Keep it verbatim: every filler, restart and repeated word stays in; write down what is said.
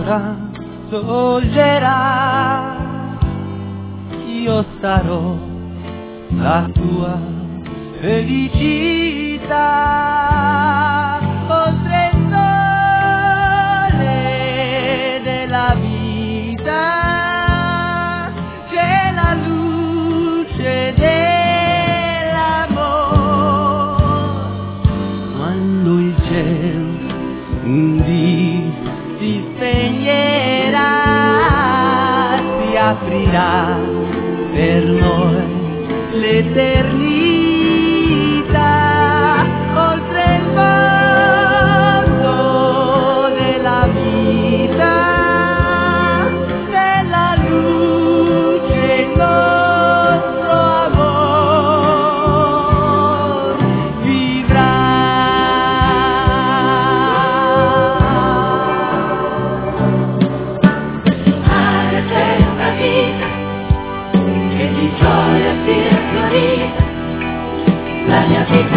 vita sorgerà, io sarò la tua felicità. Oltre il sole della vita c'è la luce dell'amore. Quando il cielo un dì si spegnerà, si aprirà per noi l'eternità. Oltre il mondo della vita c'è la luce, il nostro amor vivrà. Mare c'è una vita che di gioia sia fiorita, la mia vita